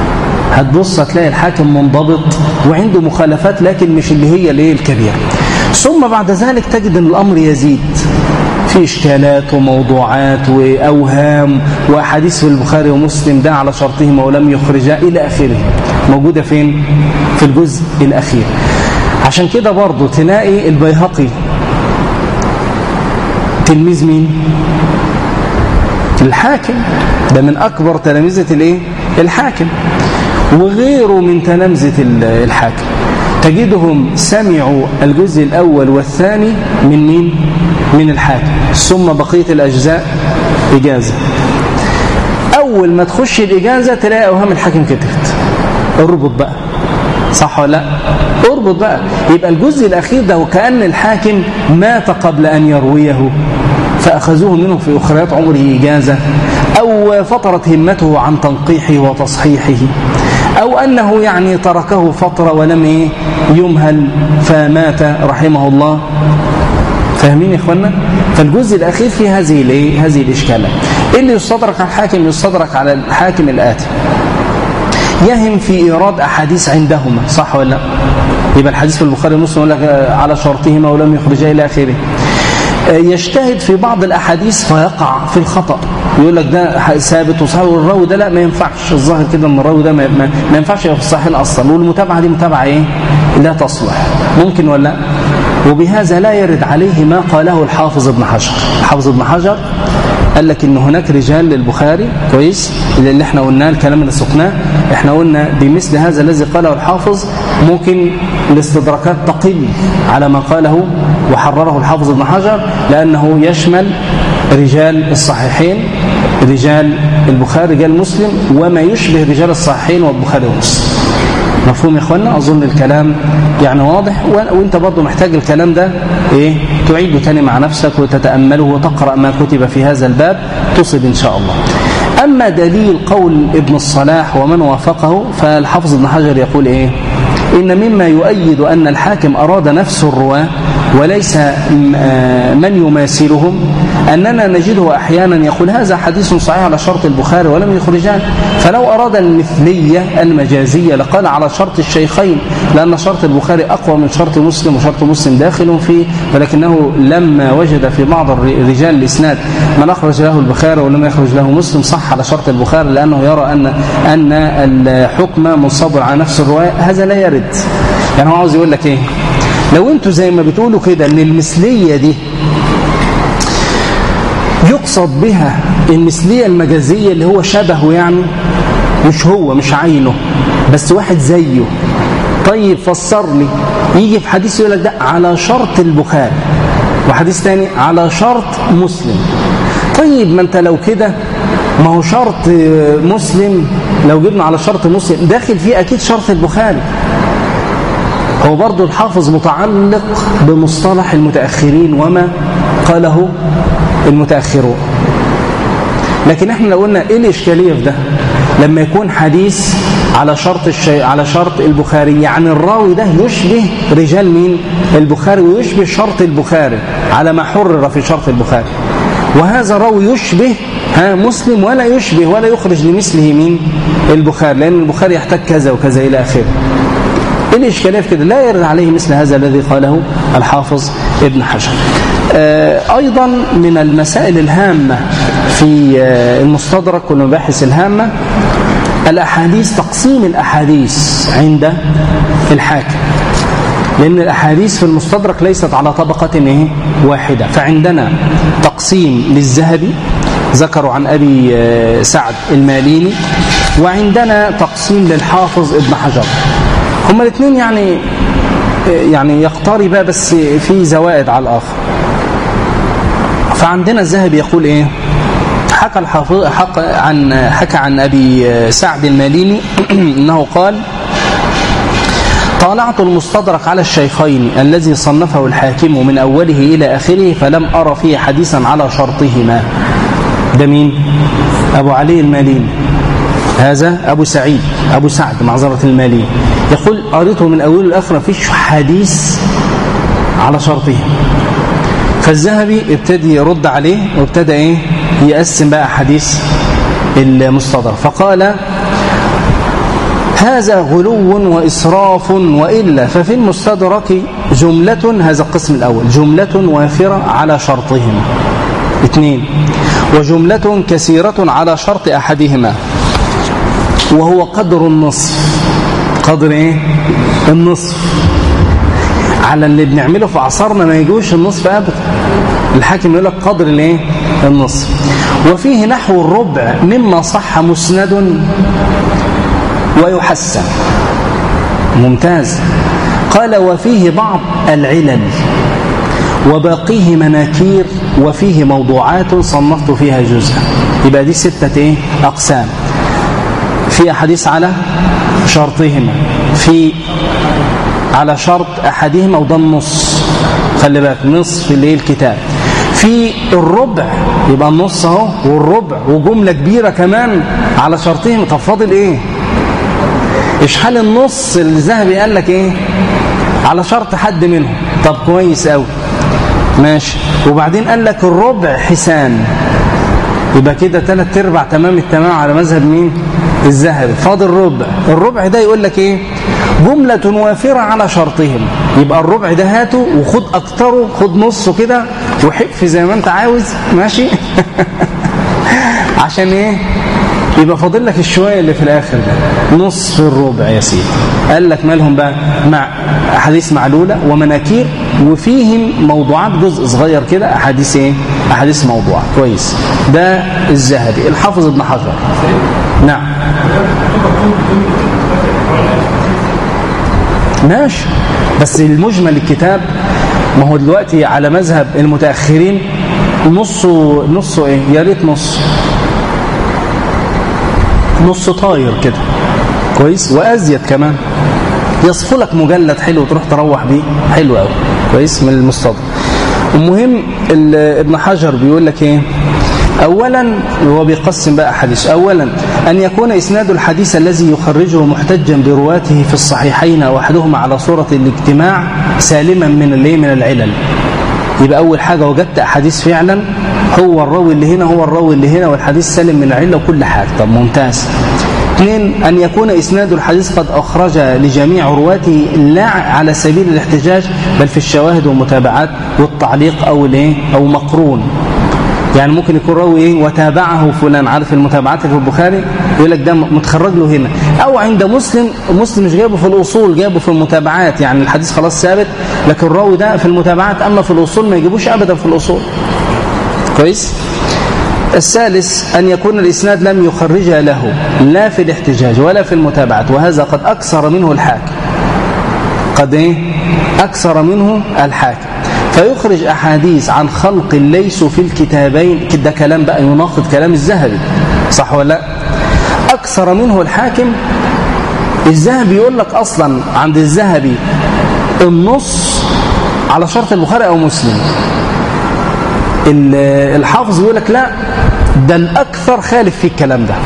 S1: هتبص هتلاقي الحاكم منضبط وعنده مخالفات، لكن مش اللي هي الكبيرة. ثم بعد ذلك تجد أن الأمر يزيد في إشكالات وموضوعات وأوهام وأحاديث في البخاري ومسلم ده على شرطهما ولم يخرجا إلى آخره، موجودة فين؟ في الجزء الأخير. عشان كده برضو تلاقي البيهقي تلميذ مين؟ الحاكم، ده من أكبر تلامذة الحاكم، وغيره من تلامذة الحاكم تجدهم سمعوا الجزء الأول والثاني من مين؟ من الحاكم، ثم بقية الأجزاء إجازة. أول ما تخش الإجازة تلاقي أوهام الحاكم كترت. اربط بقى، صح ولا لا؟ اربط بقى. يبقى الجزء الأخير ده وكأن الحاكم مات قبل أن يرويه فأخذوه منه في أخريات عمره إجازة، أو فطرت همته عن تنقيحه وتصحيحه، أو أنه يعني تركه فترة ولم يمهل فمات رحمه الله. فاهمين يا إخوانا؟ فالجزء الأخير في هذه الإشكالات. اللي يستدرك على الحاكم يستدرك على الحاكم الآتي: يهم في إيراد أحاديث عندهما، صح ولا لا؟ يبقى الحديث في البخاري ومسلم يقول لك على شرطهما ولم يخرجا إلى آخره. يجتهد في بعض الأحاديث فيقع في الخطأ، يقول لك ده ثابت وصحيح والراوي ده لا ما ينفعش، الظاهر كده ان الراوي ده ما ينفعش في الصحيحين اصلا، والمتابعه دي متابعه لا تصلح. ممكن ولا لا؟ وبهذا لا يرد عليه ما قاله الحافظ ابن حجر. الحافظ ابن حجر قال لك ان هناك رجال للبخاري، كويس، اللي احنا قلناه الكلام اللي سقناه، احنا قلنا بمثل هذا الذي قاله الحافظ ممكن الاستدراكات تقل على ما قاله وحرره الحافظ ابن حجر، لانه يشمل رجال الصحيحين، رجال البخاري، رجال مسلم، وما يشبه رجال الصحيحين والبخاري ومسلم. مفهوم يا اخوانا؟ اظن الكلام يعني واضح، وانت برضو محتاج الكلام ده تعيده تاني مع نفسك وتتأمله وتقرأ ما كتب في هذا الباب تصب ان شاء الله. اما دليل قول ابن الصلاح ومن وافقه، فالحافظ ابن حجر يقول إن مما يؤيد أن الحاكم أراد نفس الرواة وليس من يماثلهم أننا نجده أحيانا يقول هذا حديث صحيح على شرط البخاري ولم يخرجان، فلو أراد المثلية المجازية لقال على شرط الشيخين، لأن شرط البخاري أقوى من شرط مسلم وشرط مسلم داخل فيه، ولكنه لما وجد في بعض رجال الإسناد من أخرج له البخاري ولم يخرج له مسلم صح على شرط البخاري، لأنه يرى أن الحكم منصب على نفس الرواية. هذا لا يرد. يعني هو عاوز يقول لك لو انتوا زي ما بتقولوا كده ان المثلية دي يقصد بها المثلية المجازية اللي هو شبهه، يعني مش عينه بس واحد زيه، طيب فسر لي. يجي في حديث يقول لك ده على شرط البخاري، وحديث تاني على شرط مسلم. طيب ما انت لو كده ما هو شرط مسلم لو جبنا على شرط مسلم داخل فيه اكيد شرط البخاري. هو برضو الحافظ متعلق بمصطلح المتأخرين وما قاله المتأخرون، لكن احنا لو قلنا ايه الاشكالية في ده؟ لما يكون حديث على شرط البخاري، يعني الراوي ده يشبه رجال مين؟ البخاري، ويشبه شرط البخاري على ما حرر في شرط البخاري، وهذا الراوي يشبه مسلم ولا يشبه ولا يخرج لمثله من البخاري، لأن البخاري يحتاج كذا وكذا إلى آخره. إيه الإشكالية في كده؟ لا يرد عليه مثل هذا الذي قاله الحافظ ابن حجر. أيضا من المسائل الهامة في المستدرك والمباحث الهامة الأحاديث، تقسيم الأحاديث عند الحاكم، لأن الأحاديث في المستدرك ليست على طبقة واحدة. فعندنا تقسيم للذهبي ذكروا عن أبي سعد الماليني، وعندنا تقسيم للحافظ ابن حجر. هما الاثنين يعني يقتربا بس في زوائد على الآخر. فعندنا الذهبي يقول حكى عن أبي سعد الماليني أنه قال: طالعت المستدرك على الشيخين الذي صنفه الحاكم من أوله إلى آخره فلم أرى فيه حديثا على شرطهما. ده مين؟ أبو علي الماليني، هذا أبو سعد معذرة الماليني، يقول قريته من أوله لآخره فيش حديث على شرطه. فالذهبي ابتدي يرد عليه وابتدى يقسم بقى حديث المستدرك، فقال: هذا غلو وإسراف، وإلا ففي المستدرك جملة، هذا القسم الأول، جملة وافرة على شرطهم 2، وجملة كثيرة على شرط أحدهما، وهو قدر النصف. قدر إيه؟ النصف. على اللي بنعمله في عصرنا ما يجوش النصف أبدا. الحاكم يقول لك قدر الإيه؟ النصف. وفيه نحو الربع مما صح مسند ويحسن. ممتاز. قال وفيه بعض العلل وباقيه مناكير، وفيه موضوعات صنفت فيها جزءا. يبقى دي 6 إيه؟ أقسام. في أحاديث على شرطهما، في على شرط أحدهما وده النص، خلي بالك نصف اللي هي الكتاب. في الربع يبقى النص اهو، والربع وجملة كبيرة كمان على شرطهم. طب فاضل ايه؟ اشحال النص الذهبي قال لك ايه؟ على شرط حد منهم. طب كويس قوي ماشي. وبعدين قال لك الربع حسان، يبقى كده 3/4 تمام التمام على مذهب مين؟ الذهبي. فاضل الربع. الربع ده يقول لك ايه؟ جملة وافرة على شرطهم. يبقى الربع ده هاته وخد اكتره، خد نصه كده وحف زي ما انت عاوز ماشي. عشان ايه؟ يبقى فاضل لك الشوية اللي في الاخر ده، نصف الربع يا سيدي. قال لك مالهم بقى؟ مع احاديث معلولة ومناكير، وفيهم موضوعات جزء صغير كده، احاديث ايه؟ احاديث موضوعة. كويس. ده الذهبي. الحافظ ابن حجر. نعم ماشي. بس المجمل الكتاب ما هو دلوقتي على مذهب المتأخرين نصه ايه؟ يا ريت نص طاير كده كويس، وازيد كمان، يصفوا لك مجلد حلو تروح تروح بيه حلو قوي كويس من المستدرك. المهم ابن حجر بيقول لك ايه؟ اولا هو بيقسم بقى حديث. اولا ان يكون اسناد الحديث الذي يخرجه محتجا برواته في الصحيحين او احدهما على صورة الاجتماع سالما من العلل. يبقى اول حاجة وجدت احاديث فعلا هو الراوي اللي هنا هو الراوي اللي هنا، والحديث سالم من العلة وكل حاجة. طب ممتاز. 2 أن يكون إسناد الحديث قد أخرج لجميع رواته لا على سبيل الاحتجاج، بل في الشواهد والمتابعات والتعليق أو مقرون. يعني ممكن يكون راوي ايه؟ وتابعه فلان. عارف المتابعات في البخاري يقول لك ده متخرج له هنا، او عند مسلم مش جايبه في الاصول، جايبه في المتابعات. يعني الحديث خلاص ثابت، لكن الراوي ده في المتابعات، اما في الاصول ما يجيبوش ابدا في الاصول. كويس. الثالث أن يكون الإسناد لم يخرج له لا في الاحتجاج ولا في المتابعات، وهذا قد أكثر منه الحاكم. قد ايه؟ أكثر منه الحاكم، فيخرج أحاديث عن خلق ليسوا في الكتابين. ده كلام بقى يناقض كلام الذهبي، صح ولا لا؟ أكثر منه الحاكم. الذهبي يقول لك أصلا عند الذهبي النص على شرط البخاري أو مسلم. الحافظ يقول لك لا، ده الأكثر خالف في الكلام ده.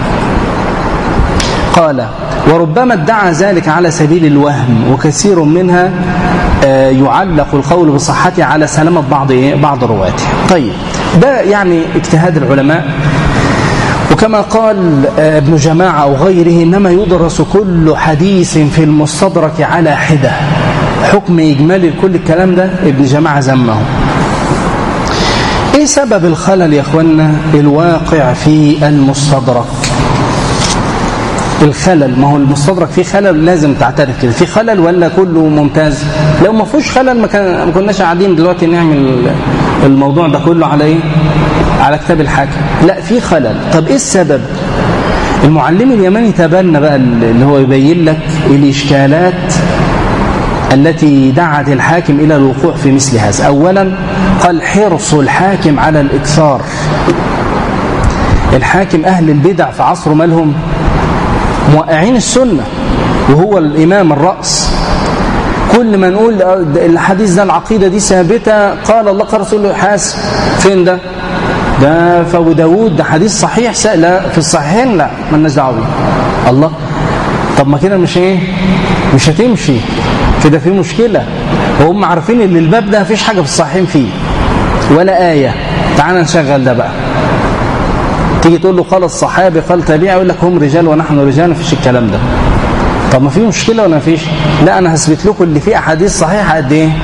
S1: قال وربما ادعى ذلك على سبيل الوهم، وكثير منها يعلق القول بصحته على سلامة بعض رواته. طيب ده يعني اجتهاد العلماء، وكما قال ابن جماعة أو غيره إنما يدرس كل حديث في المستدرك على حدة. حكم إجمالي لكل الكلام ده ابن جماعة ذمه. ايه سبب الخلل يا اخوانا الواقع في المستدرك؟ الخلل، ما هو المستدرك فيه خلل لازم تعترف كده، في خلل ولا كله ممتاز؟ لو ما فيهوش خلل ما كناش قاعدين دلوقتي نعمل الموضوع ده كله على ايه؟ على كتاب الحاكم. لا، في خلل. طب ايه السبب؟ المعلم اليماني تبنى بقى اللي هو يبين لك الاشكالات التي دعت الحاكم إلى الوقوع في مثل هذا. أولا قال حرص الحاكم على الإكثار. الحاكم أهل البدع في عصره مالهم موقعين السنة، وهو الإمام الرأس. كل ما نقول الحديث ده العقيدة دي ثابتة، قال الله قال رسوله، حاسب فين ده في أبو داود، ده حديث صحيح، لا في الصحيحين، لا مالناش دعوه بيه. الله، طب ما كده مش هتمشي كده، في مشكلة. وهم عارفين ان الباب ده مفيش حاجة في الصحيحين فيه ولا آية. تعال نشغل ده بقى. تيجي تقول له قال الصحابي قال تابعي، يقول لك هم رجال ونحن رجال، مفيش الكلام ده. طب ما في مشكلة ولا ما فيش؟ لا، أنا هثبت لكم اللي فيه أحاديث صحيحة قد إيه؟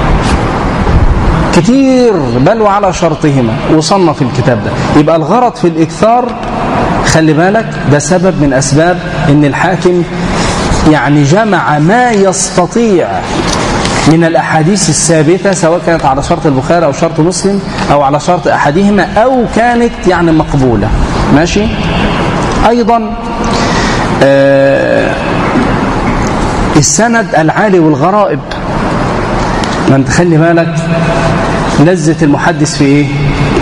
S1: كتير، بل وعلى شرطهما، وصلنا في الكتاب ده. يبقى الغرض في الإكثار، خلي بالك، ده سبب من أسباب إن الحاكم يعني جمع ما يستطيع من الأحاديث الثابتة، سواء كانت على شرط البخاري أو شرط مسلم أو على شرط أحدهما، أو كانت يعني مقبولة. ماشي. أيضا السند العالي والغرائب، ما انت خلي بالك لذة المحدث في ايه؟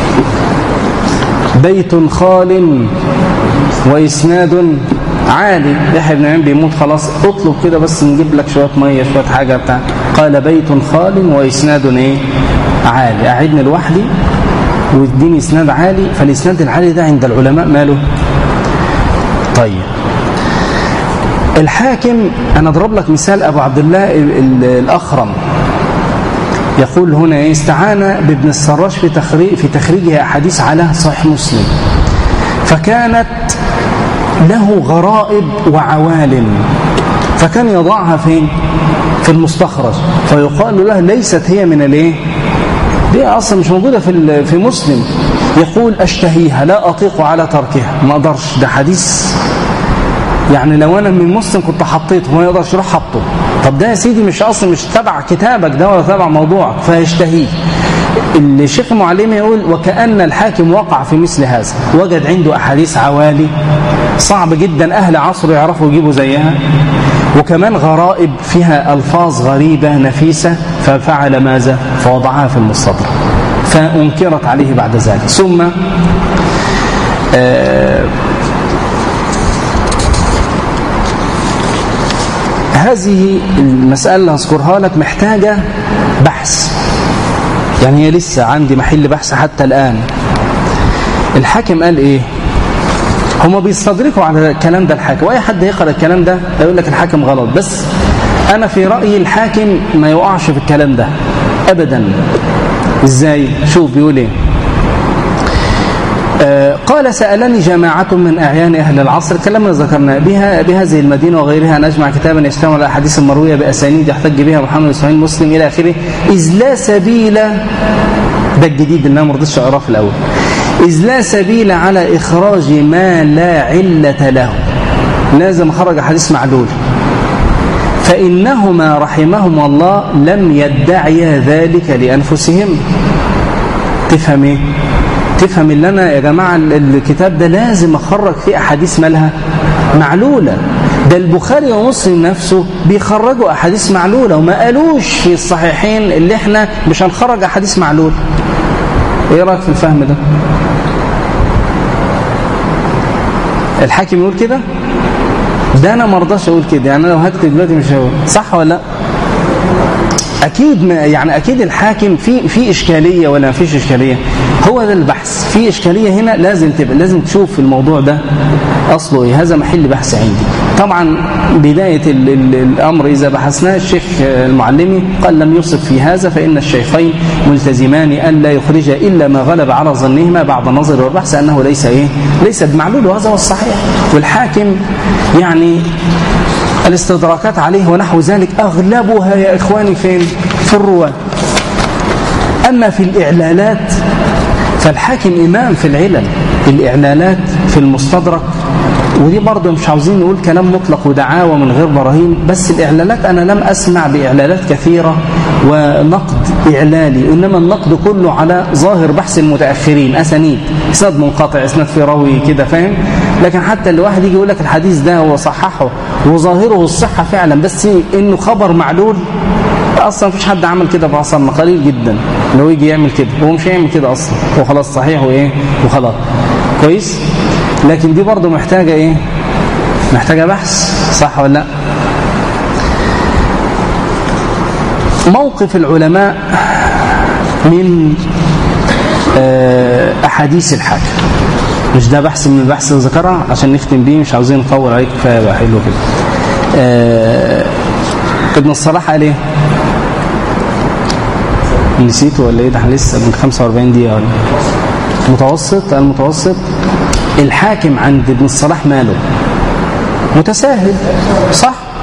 S1: بيت خال وإسناد عالي. يحيى بن معين بيموت خلاص، اطلب كده بس نجيب لك شوية مية شوية حاجة بتاع. قال بيت خال وإسناد ايه؟ عالي. أعدني لوحدي واديني إسناد عالي. فالإسناد العالي ده عند العلماء ماله؟ طيب الحاكم، أنا أضرب لك مثال. أبو عبد الله الأخرم يقول هنا استعان بابن السراج في تخريجه أحاديث على صحيح مسلم، فكانت له غرائب وعوالم، فكان يضعها فين؟ في المستخرج، فيقال له ليست هي من الايه؟ دي اصلا مش موجوده في مسلم. يقول اشتهيها لا اطيق على تركها، ما اقدرش، ده حديث يعني لو انا من مسلم كنت حطيته، ما يقدرش يروح حطه. طب ده يا سيدي مش اصلا مش تبع كتابك ده ولا تبع موضوعك، فيشتهيه. الشيخ المعلمي يقول وكأن الحاكم وقع في مثل هذا، وجد عنده أحاديث عوالي صعب جدا أهل عصره يعرفوا يجيبوا زيها، وكمان غرائب فيها ألفاظ غريبة نفيسة، ففعل ماذا؟ فوضعها في المستدرك، فأنكرت عليه بعد ذلك. ثم هذه المسألة اللي هذكرها لك محتاجة بحث، يعني هي لسه عندي محل بحث حتى الآن. الحاكم قال إيه؟ هما بيستدركوا على الكلام ده الحاكم، وأي حد يقرأ الكلام ده يقول لك الحاكم غلط، بس أنا في رأيي الحاكم ما يقعش في الكلام ده أبدا. إزاي؟ شوف بيقول إيه. قال سألني جماعة من أعيان أهل العصر، كلامنا ذكرنا بهذه المدينة وغيرها أن أجمع كتابا يشتمل على الأحاديث المروية بأسانيد يحتج بها محمد وإسماعيل مسلم إلى آخره، إذ لا سبيل، ده الجديد اللي أنا ما رضيتش أقراه في الأول، إذ لا سبيل على إخراج ما لا علة له، لازم أخرج حديث معلول، فإنهما رحمهم الله لم يدعيا ذلك لأنفسهم. تفهم إيه؟ تفهم اللي أنا يا جماعة الكتاب ده لازم أخرج فيه أحاديث مالها معلولة. ده البخاري ومسلم نفسه بيخرجوا أحاديث معلولة، وما قالوش في الصحيحين اللي احنا مش هنخرج أحاديث معلولة. ايه رأيك في الفهم ده؟ الحاكم يقول كده؟ ده أنا مرضاش أقول كده، يعني أنا لو هكتب دلوقتي مش هقول، صح ولا لا؟ أكيد يعني أكيد الحاكم في إشكالية ولا ما فيش إشكالية؟ هو ده البحث، في إشكالية هنا لازم تشوف في الموضوع ده أصله إيه. هذا محل بحث عندي. طبعا بداية الأمر إذا بحثناه الشيخ المعلمي قال لم يصب في هذا، فإن الشيخين ملتزمان أن لا يخرج إلا ما غلب على ظنهما بعد النظر والبحث أنه ليس بمعلول، وهذا هو الصحيح. والحاكم يعني الاستدراكات عليه ونحو ذلك أغلبها يا إخواني فين؟ في الرواة. أما في الإعلالات فالحاكم إمام في العلل، الإعلالات في المستدرك، ودي برضه مش عاوزين نقول كلام مطلق ودعاوى من غير براهين، بس الإعلالات أنا لم أسمع بإعلالات كثيرة ونقد إعلالي، إنما النقد كله على ظاهر بحث المتأخرين، أسانيد، إسناد منقطع، إسناد في راوي كده، فاهم؟ لكن حتى الواحد يجي يقول لك الحديث ده هو صححه وظاهره الصحة فعلا، بس إنه خبر معلول، أصلا مفيش حد عمل كده في عصرنا، قليل جدا لو يجي يعمل كده، هو مش هيعمل كده أصلا، هو خلاص صحيح وإيه وخلاص كويس. لكن دي برضو محتاجة إيه؟ محتاجة بحث، صح ولا لا؟ موقف العلماء من أحاديث الحاكم، مش ده بحث من البحث اللي ذكرها عشان نختم بيه، مش عاوزين نطول عليك، كفاية بقى، حلو كده. ابن الصلاح قال ايه؟ نسيته ولا ايه؟ ده احنا لسه من 45 دقيقة ولا متوسط. المتوسط الحاكم عند ابن الصلاح ماله؟ متساهل، صح؟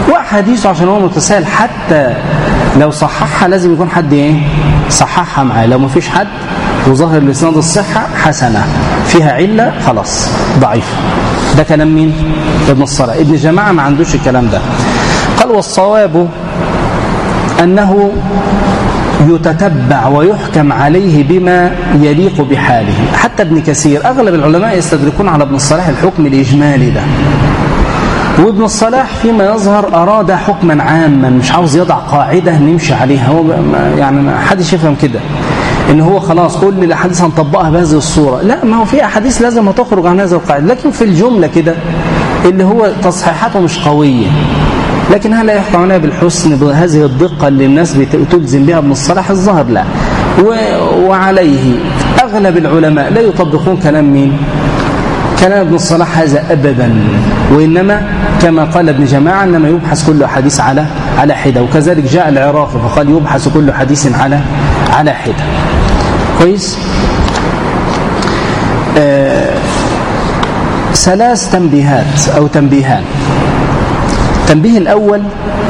S1: وأحاديثه عشان هو متساهل حتى لو صححها لازم يكون حد إيه صححها معاه. لو ما فيش حد وظاهر لإسناد الصحة حسنة، فيها علة خلاص ضعيف. ده كلام مين؟ ابن الصلاح. ابن جماعة ما عندوش الكلام ده. قال والصواب أنه يتتبع ويحكم عليه بما يليق بحاله. حتى ابن كثير أغلب العلماء يستدركون على ابن الصلاح الحكم الإجمالي ده، وابن الصلاح فيما يظهر أراد حكما عاما، مش عاوز يضع قاعدة نمشي عليها. هو يعني ما حدش يفهم كده إن هو خلاص كل الأحاديث هنطبقها بهذه الصورة. لا، ما هو في أحاديث لازم هتخرج عن هذا القاعدة، لكن في الجملة كده اللي هو تصحيحاته مش قوية، لكن هل يحكم عليها بالحسن بهذه الدقة اللي الناس بتلزم بها ابن الصلاح؟ الظاهر لا. وعليه أغلب العلماء لا يطبقون كلام مين؟ كلام ابن الصلاح هذا أبدا، وإنما كما قال ابن جماعة إنما يبحث كل حديث على حدة. وكذلك جاء العراقي فقال يبحث كل حديث على حدة. كويس. ثلاث تنبيهات أو تنبيهان. التنبيه الأول،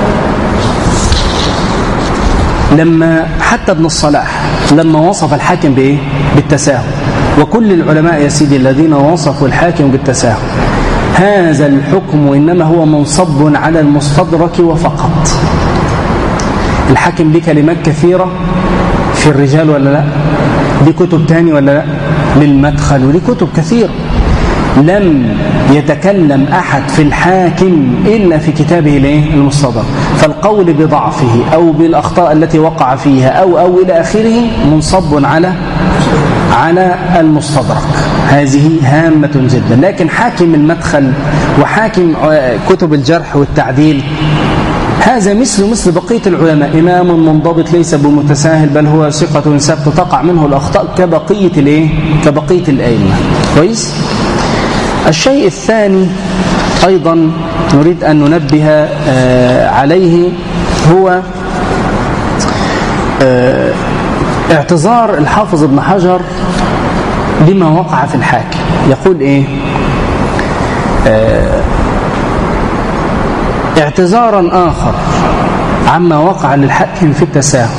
S1: لما حتى ابن الصلاح لما وصف الحاكم بإيه؟ بالتساهل، وكل العلماء يا سيدي الذين وصفوا الحاكم بالتساهل، هذا الحكم إنما هو منصب على المستدرك وفقط. الحاكم ليه كلمات كثيرة في الرجال ولا لا؟ ليه كتب تاني ولا لا؟ للمدخل وليه كتب كثيرة. لم يتكلم أحد في الحاكم إلا في كتابه المستدرك، فالقول بضعفه أو بالأخطاء التي وقع فيها أو إلى آخره منصب على المستدرك. هذه هامة جدا. لكن حاكم المدخل وحاكم كتب الجرح والتعديل هذا مثل بقية العلماء، إمام منضبط ليس بمتساهل بل هو ثقة ثبت تقع منه الأخطاء كبقية الأئمة. كويس. الشيء الثاني أيضا نريد أن ننبه عليه هو اعتذار الحافظ ابن حجر لما وقع في الحاكم. يقول إيه؟ اعتذارا آخر عما وقع للحاكم في التساهل،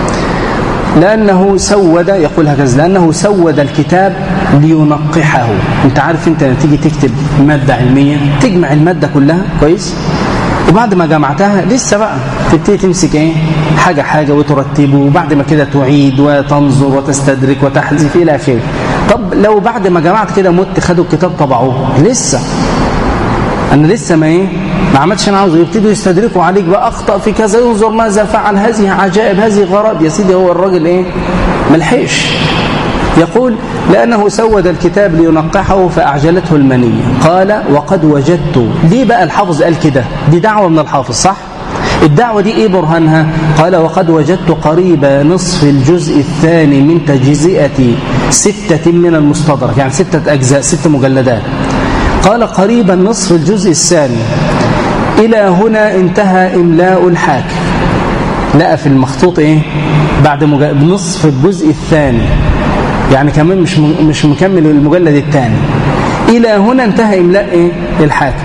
S1: لأنه سود، يقول هكذا، لأنه سود الكتاب لينقحه. انت عارف انت تيجي تكتب مادة علمية تجمع المادة كلها كويس، وبعد ما جمعتها لسه بقى تبتدي تمسك ايه حاجة وترتبه، وبعد ما كده تعيد وتنظر وتستدرك وتحذف إلى آخره. طب لو بعد ما جمعت كده مت خدوا الكتاب طبعوه، لسه أنا لسه ما عملتش أنا عاوزه، يبتدوا يستدركوا عليك بقى أخطأ في كذا، ينظر ماذا فعل، هذه عجائب، هذه غرائب. يا سيدي هو الراجل ملحقش. يقول لأنه سود الكتاب لينقحه فأعجلته المنية. قال وقد وجدت. ليه بقى الحافظ قال كده؟ دي دعوة من الحافظ صح؟ الدعوة دي إيه برهانها؟ قال وقد وجدت قريب نصف الجزء الثاني من تجزئة 6 من المستدرك، يعني 6 أجزاء 6 مجلدات. قال قريبا نصف الجزء الثاني. إلى هنا انتهى إملاء الحاكم. لقى في المخطوط بعد نصف الجزء الثاني، يعني كمان مش مكمل المجلد الثاني. إلى هنا انتهى إملاء الحاكم.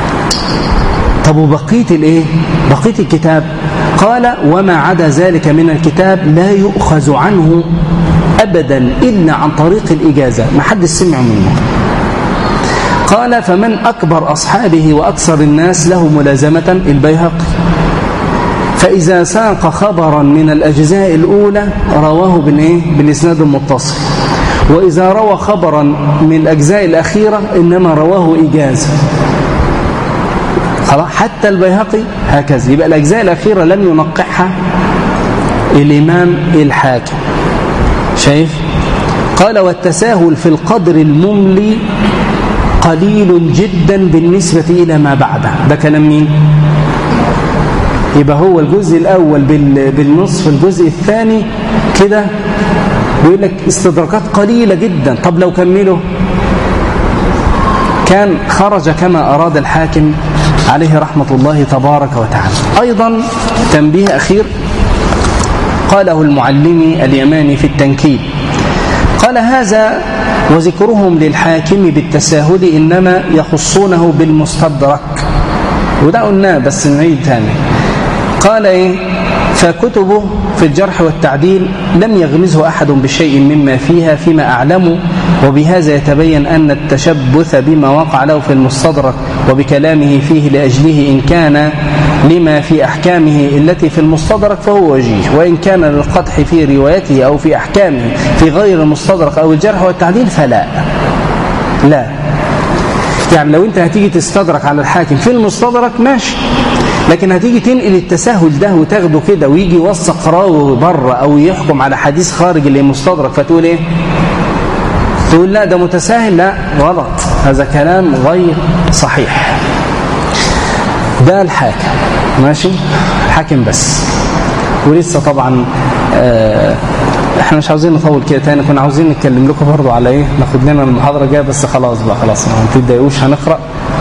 S1: طب وبقية بقية الكتاب؟ قال وما عدا ذلك من الكتاب لا يؤخذ عنه أبدا إلا عن طريق الإجازة، ما حد سمع منه. قال فمن أكبر أصحابه وأكثر الناس له ملازمة البيهقي، فإذا ساق خبرا من الأجزاء الأولى رواه بالإسناد المتصل، وإذا روى خبرا من الأجزاء الأخيرة إنما رواه إجازة. خلاص، حتى البيهقي هكذا. يبقى الأجزاء الأخيرة لم ينقحها الإمام الحاكم. شايف؟ قال والتساهل في القدر المملي قليل جدا بالنسبة إلى ما بعده. ده كلام مين؟ يبقى هو الجزء الأول بالنصف، الجزء الثاني كده بيقول لك استدراكات قليلة جدا. طب لو كملوا كان خرج كما أراد الحاكم عليه رحمة الله تبارك وتعالى. أيضا تنبيه أخير قاله المعلمي اليماني في التنكيل. قال هذا وذكرهم للحاكم بالتساهل إنما يخصونه بالمستدرك، وده قلناه بس نعيد تاني. قال إيه؟ فكتبه في الجرح والتعديل لم يغمزه أحد بشيء مما فيها فيما أعلم، وبهذا يتبين أن التشبث بما وقع له في المستدرك وبكلامه فيه لأجله إن كان لما في أحكامه التي في المستدرك فهو وجيه، وإن كان للقدح في روايته أو في أحكامه في غير المستدرك أو الجرح والتعديل فلا. لا، يعني لو أنت هتيجي تستدرك على الحاكم في المستدرك ماشي، لكن هتيجي تنقل التساهل ده وتاخده كده ويجي يوثق راوي بره أو يحكم على حديث خارج اللي مستدرك فتقول إيه؟ تقول لا ده متساهل. لا، غلط، هذا كلام غير صحيح. ده الحاكم ماشي، الحاكم بس. ولسه طبعا احنا مش عاوزين نطول كده تاني، كنا عاوزين نتكلم لكم برضو على ايه، ناخد لنا المحاضرة الجايه، بس خلاص بقى، خلاص ما تتضايقوش، هنقرأ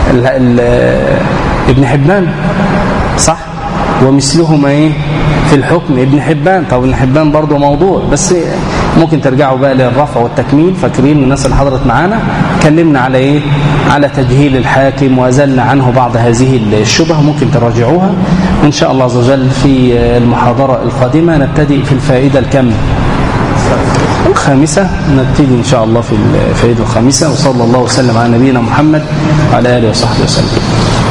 S1: ابن حبان صح، ومثلهما ايه في الحكم ابن حبان. طب ابن حبان برضو موضوع، بس ممكن ترجعوا بقى للرفع والتكميل، فاكرين الناس اللي حضرت معانا كلمنا على ايه، على تجهيل الحاكم وازلنا عنه بعض هذه الشبه، ممكن تراجعوها. وان شاء الله عز وجل في المحاضرة القادمة نبتدئ في الفائدة الخامسة، نبتدي ان شاء الله في الفائدة الخامسة. وصلى الله وسلم على نبينا محمد وعلى آله وصحبه وسلم.